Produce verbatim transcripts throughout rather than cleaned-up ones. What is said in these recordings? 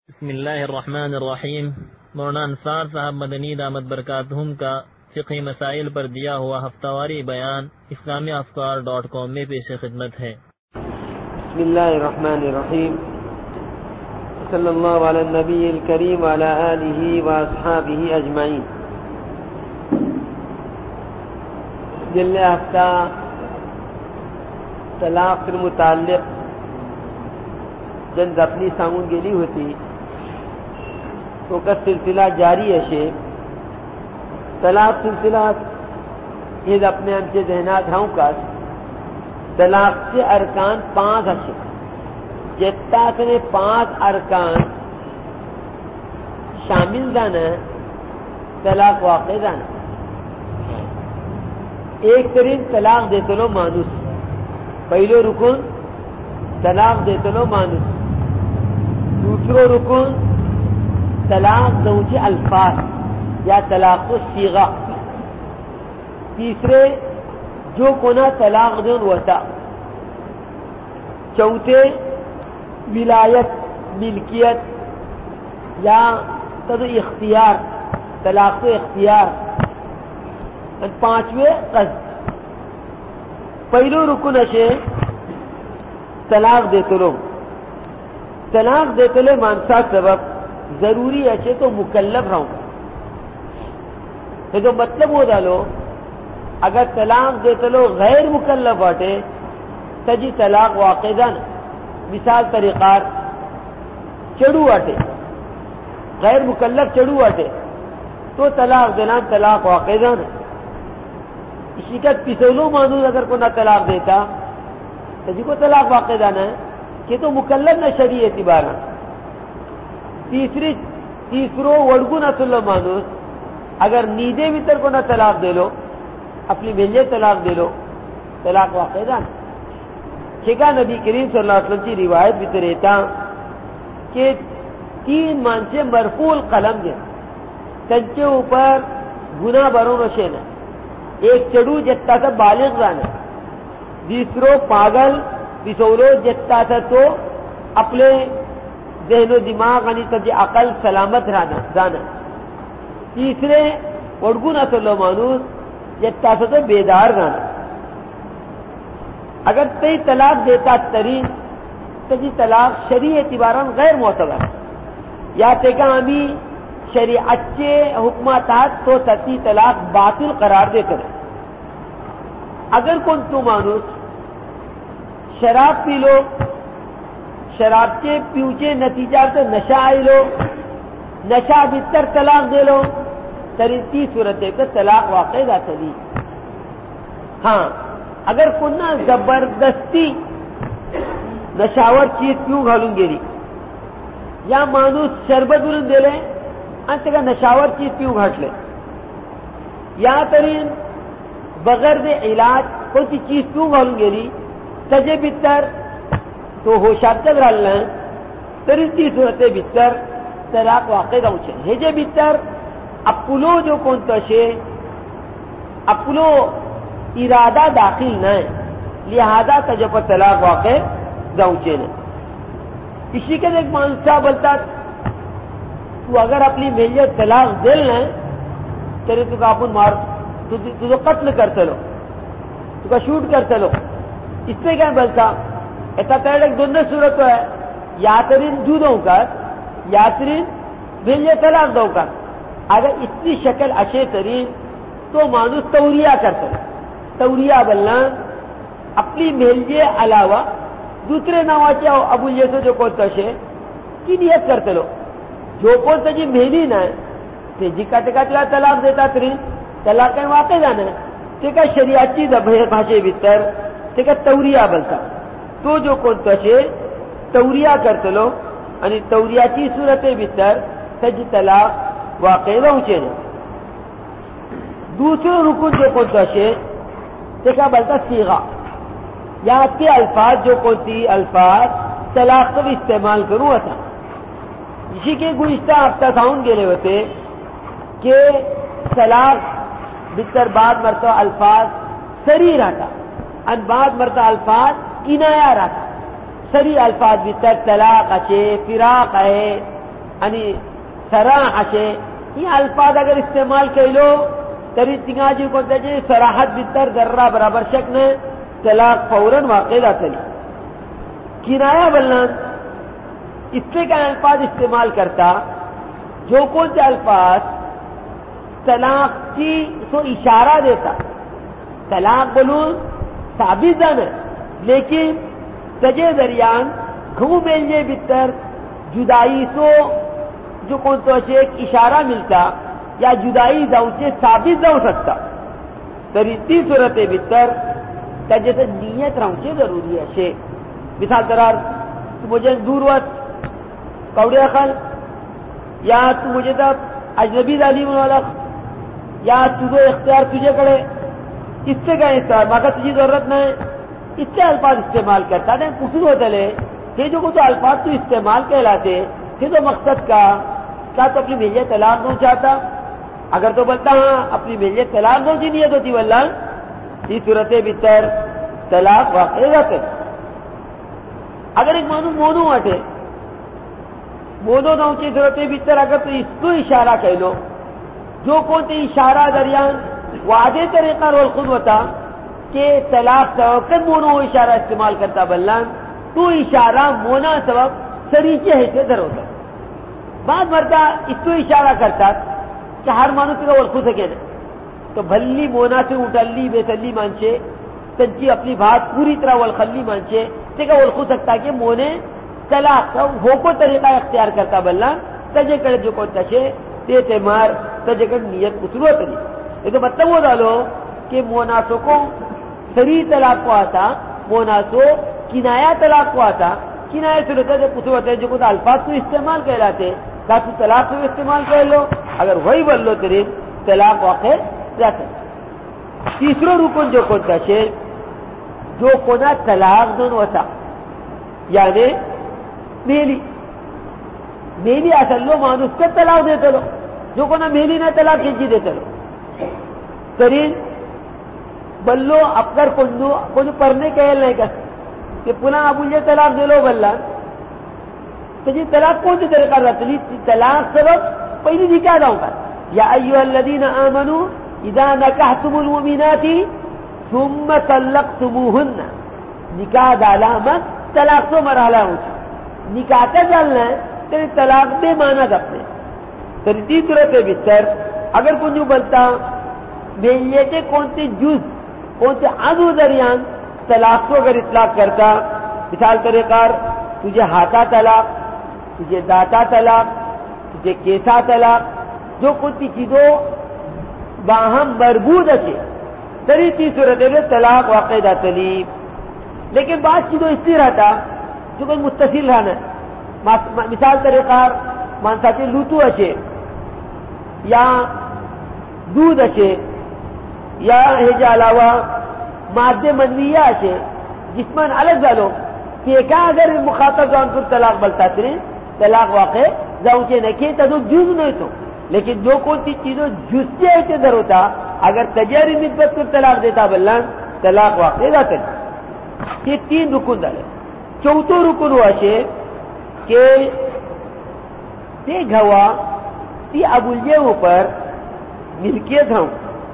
بسم اللہ الرحمن الرحیم۔ مولانا انصار صاحب مدنی دامت برکاتہم کا فقہی مسائل پر دیا ہوا ہفتہ واری بیان اسلامی افکار ڈاٹ کام میں پیش خدمت ہے۔ بسم اللہ الرحمن الرحیم، صلی اللہ علی النبی الکریم وعلی آلہ واصحابہ اجمعین۔ دل ہفتہ طلاق کے متعلق جن اپنی سامون گیلی ہوتی تو کا سلسلہ جاری ہے شے طلاق سلسلہ یہ اپنے ہم سے ذہنات ہوں کا طلاق سے ارکان پانچ ہشے جتا سے پانچ ارکان شامل جانا طلاق واقع جانا۔ ایک ترین طلاق دیتے لو مانوس، پہلو رکن طلاق دیتے لو مانوس، دوسرو رکن طلاق دوچے الفاظ یا طلاق و صیغہ، تیسرے جو کونا طلاق دون وطا، چوتھے ولایت ملکیت یا تد اختیار طلاق و اختیار، پانچویں قصد۔ پہلو رکن ہے طلاق دیتے لو، طلاق دیتے لے مانسا سبب ضروری ہے تو مکلف رہوں تو مطلب ہو ڈالو اگر طلاق دیتے لو غیر مکلف باٹے تجی طلاق واقع جانا۔ مثال طریقار چڑو آٹے غیر مکلف چڑو آٹے تو طلاق دینا طلاق واقع جانا۔ اسی کا پسولو مانوس اگر کو نہ طلاق دیتا تجی کو طلاق واقع جانا ہے کہ تو مکلف نہ شریع اعتبار۔ تیسری تیسرو وڑگو نہ سلو مانوس اگر نیدے بھیتر کو نہ طلاق دے لو، اپنی بھیجے طلاق دے لو، طلاق واقع جانا۔ شکا نبی کریم صلی اللہ علیہ وسلم کی روایت بھی رہتا کہ تین مانچے مرفوع القلم دے تنچے اوپر گناہ برون و شینا، ایک چڑو جتا تھا بالغ جانا، دوسرو پاگل بسولو جتا تھا تو اپنے ذہن و دماغ یعنی تجھے عقل سلامت جانا، تیسرے اڑگو نہ سلو مانوس جتا تھا تو بیدار جانا۔ اگر تی طلاق دیتا ترین تجھی طلاق شریع اعتباران غیر معتبر یا تیکا ہمی شریعت کے حکماتات تو ستی طلاق باطل قرار دے کر۔ اگر کون تو مانوس شراب پی لو، شراب کے پیوچے نتیجہ سے نشہ آئی لو، نشہ بہتر طلاق دے لو، تیسری صورت ہے کہ طلاق واقع دا چلی۔ ہاں اگر کننا زبردستی نشاور چیز کیوں گھالوں گیری یا مانوس شربت دلن دے لے انت کا نشاور چیز کیوں گھٹ لے یا ترین بغیر دے علاج کوئی سی چیز کیوں گھالوں گیری تجھے بہتر تو ہوشات تک رالنا ہے، تیسری صورت بہتر طلاق واقع دا اچھے ہجے بہتر اپلو جو کون تشے اپلو ارادہ داخل نہ ہے لہذا تجھے پر طلاق واقع دا اچھے نے۔ اسی کے ایک مانسا بولتا تو اگر اپنی میلیت طلاق دل نہ تیرے تو کاپن مار تو تو قتل کرتے لو، تو کا شوٹ کرتے لو، اس سے کیا بولتا ایسا تیرے ایک دونوں صورت ہے یا ترین جو دوں کا یا ترین میلیت طلاق دوں کا۔ اگر اتنی شکل اچھے ترین تو مانوس توریہ کرتے لو، توریہ بلنا اپنی میلجے علاوہ دوسرے نوا چاہو ابو جیسو جو کون تشے کی نیت کرتے لو جو کون سا جی مہنی نہ ہے جی کا ٹکا ٹکا طلاق دیتا ترین طلاق کا واقع جانا ہے ٹھیک ہے شریعت چیز بھاشے بھیتر ٹھیک ہے توریہ بلتا تو جو کون تشے توریہ کرتے لو یعنی توریہ کی صورت بھیتر سج طلاق واقع پہنچے نا۔ دوسرے رکن جو کون تشے ٹھیک ہے بلتا صیغہ یہاں کے الفاظ جو کون سی الفاظ طلاق کو بھی استعمال کروں تھا۔ اسی کے گزشتہ ہفتہ ساؤن گیلے ہوتے کہ طلاق بہتر بعد مرتبہ الفاظ سری رہتا ان بعد مرتبہ الفاظ کنایا رہتا، سری الفاظ بہتر طلاق اچھے فراق ہے یعنی سراح سے یہ الفاظ اگر استعمال کیلو تری تنگا جی کو تجھے سراحت بتر ذرہ برابر شک نے طلاق فوراً واقع چلی کنایا بلن اس سے کا الفاظ استعمال کرتا جو کون سے الفاظ طلاق کی سو اشارہ دیتا طلاق بولوں ثابت دن ہے لیکن تجے دریان گھو میلنے بتر جدائی سو جو کون تو اسے ایک اشارہ ملتا یا جدائی داؤں سے ثابت داؤں سکتا تریتی صورت بتر تجے سے نیت رہوں سے ضروری ہے شے مثال قرار تو مجھے دور وقت کوڑے اخل یا تو مجھے تب اجنبی تعلیم والا یا تجھے اختیار تجھے کرے اس سے کا استعمال مگر تجھے ضرورت نہیں اس سے الفاظ استعمال کرتا نہیں کچھ ہوتا لے کہ جو تو الفاظ تو استعمال کہلاتے کہ تو مقصد کا کیا تو اپنی بھیجے طلاق دوں چاہتا اگر تو بولتا ہاں اپنی بھیجے طلاق دوں کی نیت ہوتی واللہ یہ صورت بتر طلاق واقع رہتے اگر ایک مانو مونو ہٹے مونو دوں کی صورت بتر اگر تو اس کو اشارہ کہہ لو جو کون تے اشارہ دریان واضح طریقہ رول خود ہوتا کہ طلاق سبب مونو اشارہ استعمال کرتا بلان تو اشارہ مونا سبب سریچے ہے سے در ہوتا بعد مرتا اس کو اشارہ کرتا کہ ہر مانو کا ولخو سکے نا تو بھلی مونا سے اٹھلی بے سلی مانچے تنچی اپنی بات پوری طرح ولخلی مانچے تے کا ولخو سکتا کہ مونے طلاق ہو کو طریقہ اختیار کرتا بلان تجھے کڑے جو کو تشے تے تیمار تجھے کڑ نیت کسرو تلی یہ تو مطلب وہ ڈالو کہ موناسو کو سری طلاق کو آتا موناسو کنایا طلاق کو آتا کنایا صورت ہے جو کچھ ہوتا ہے جو کچھ الفاظ تو استعمال کہلاتے کا تو طلاق کو استعمال کر لو اگر وہی بول لو تیرے طلاق واقع جاتا تیسرا رکن جو کون تھا جو کونا طلاق دون وسا یعنی میلی میلی اصل لو مانوس کا طلاق دیتے لو جو کونا میلی نہ طلاق کھینچی دیتے لو ترین بلو اپکر کنڈو کنڈو پرنے کہل نہیں کر کہ پناہ ابو یہ طلاق دے لو بلّہ تو جی طلاق کون سی طریقہ رہتا ہے طلاق سبب پہلی نکاح داؤں کا یا ایوہ الذین آمنوا اذا نکحتم المؤمنات ثم طلقتموہن نکاح دالامت طلاق تو مرحلہ ہوتا نکاح کا جالنا ہے تیری طلاق بے مانا دپنے تیری تیسرے پہ بستر اگر کنجو بلتا میلیتے کون سے جز کون سے عضو دریان طلاق کو اگر اطلاق کرتا مثال طریقار تجھے ہاتھا طلاق تجھے داتا طلاق تجھے کیسا طلاق جو کچھ چیزوں باہم مربوط اچھے تری تی صورت میں طلاق واقع دا تلیب لیکن بعض چیزوں اس لیے رہتا جو کوئی متصل رہنا مثال طریقار مانساتے لوتو اچھے یا دودھ اچھے یا ہجا علاوہ مادے منویہ اچھے جسمن الگ ڈالو کہ کیا اگر مخاطب جان پر طلاق بلتا ترے طلاق واقع جاؤں نکے تو جز نہیں تو لیکن جو کون سی چیزوں جز سے ایسے در ہوتا اگر تجاری نسبت کو طلاق دیتا بلان طلاق واقع جاتے یہ تین رکن ڈالے چوتھو رکن ہوا چھے کہ تے گھوا تی ابولیے اوپر ملکیت ہوں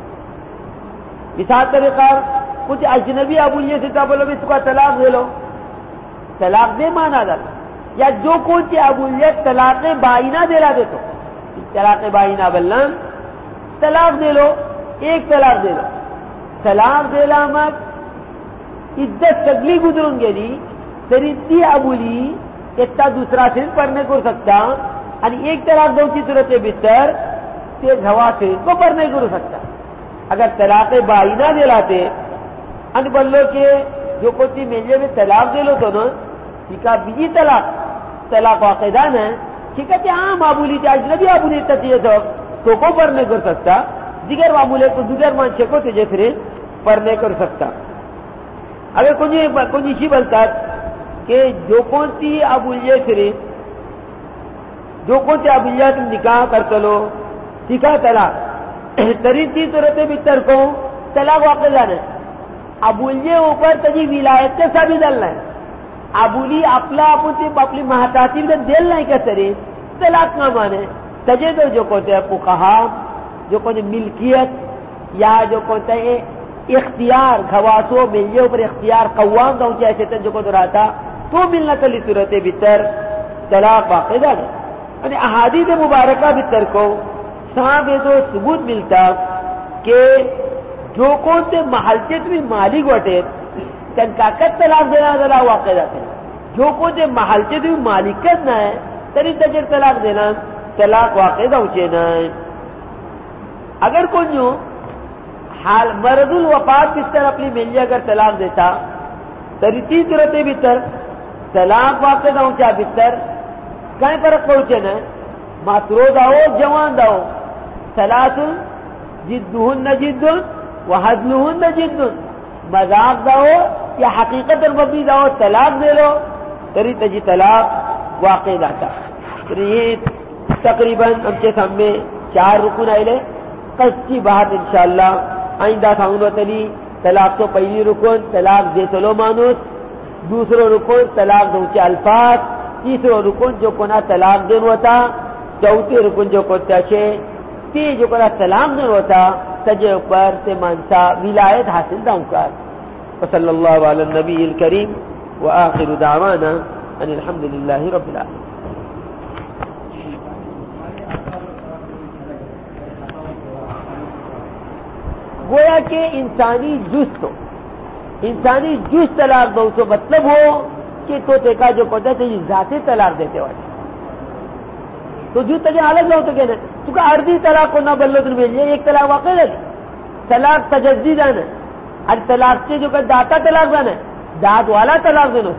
مثال طریقہ کچھ اجنبی ابولیے سے بولو بھی اس کا طلاق دے لو طلاق دے مانا ڈالا یا جو کچھ ابولیت طلاق بائینہ دے لا دے تو طلاق بائینہ بلن طلاق دے لو ایک طلاق دے لو طلاق دے لا مت عزت سگلی گزروں گے لی تری تی ابولی اتنا دوسرا صرف پڑھنے کو سکتا یعنی ایک طلاق دو کی صورت بہتر تے گھوا سے کو پڑھنے کو سکتا اگر طلاق بائینہ دے لاتے ان بلو کہ جو کچھ میلے میں طلاق دے لو تو نا ٹھیک ہے بیجی طلاق طلاق واقعدان ہے ٹھیک ہے ہاں معمولی چاہیے اجنبی معمولی تجیے تو کو پڑھنے کر سکتا دیگر معمولے کو دیگر مانچے کو تجھے پھر پڑھنے کر سکتا اگر کچھ کچھ اسی بلتا کہ جو کون سی ابولیے پھر جو کون سی ابولیہ تم نکاح کر لو ٹھیک ہے طلاق ترین تی صورت بہتر کو طلاق واقع جانا ہے ابولیے اوپر تجھی ولایت سے سبھی ڈالنا ہے ابولی اپلا اپنی اپنی محتاطی میں دل نہیں کر سرے طلاق کا مانے تجے تو جو کہتے ہیں فقہا جو کہتے ہیں ملکیت یا جو کہتے ہیں اختیار گھواسو ملیے اوپر اختیار قوام دا اونچے ایسے تن جو کو دراتا تو ملنا کلی صورت بتر طلاق واقع دا یعنی احادیث مبارکہ بتر کو صاحب تو ثبوت ملتا کہ جو کون سے محلچت میں مالک وٹے تن کاکت طلاق دینا ذرا واقع جاتے ہیں جو کون سے محلچت میں مالکت نہ ہے تری تجر طلاق دینا طلاق واقع دا اونچے نہ ہے اگر کون جو حال مرض الوفات بستر اپنی ملیے اگر طلاق دیتا تری تیس صورت بستر طلاق واقع دا اونچا بستر کہیں فرق پہنچے نا ماترو داؤ جوان داؤ ثلاث جدہن جد وحزلہن جد مذاق داؤ یا حقیقت المبنی داؤ طلاق دے لو تری تجی طلاق واقع داتا یہ تقریباً ہم سے سامنے چار رکن آئے لے قصی بات انشاءاللہ آئندہ ساؤنو تلی طلاق تو پہلی رکن طلاق دے سلو مانوس دوسرو رکن طلاق دوچے الفاظ تیسرو رکن جو کنا طلاق دین ہوتا چوتھی رکن جو کنا چھے تی جو کنا طلاق دین ہوتا تجھے اوپر سے منسا ولایت حاصل داؤں کار وصلی اللہ علی النبی الکریم وآخر دعوانا ان الحمدللہ رب العالمین گویا کہ انسانی جز تو انسانی جز طلاق دو تو مطلب ہو کہ تو تیکا جو کہتا ہے ذاتی طلاق دیتے والے تو جو تجھے الگ لو تو کہنا تو کہ عرضی طلاق کو نہ بلو تو بھیجیے ایک طلاق واقع لگے طلاق تجدید آنا اور طلاق سے جو کہ داتا طلاق دینا داد والا طلاق دینا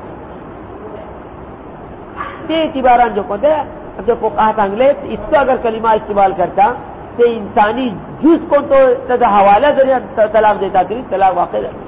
تے اعتباران جو کہتے ہیں اب جو فقہات انگلے اس کو اگر کلمہ استعمال کرتا تے انسانی جز کو تو حوالہ ذریعہ طلاق دیتا تھی طلاق واقع لگے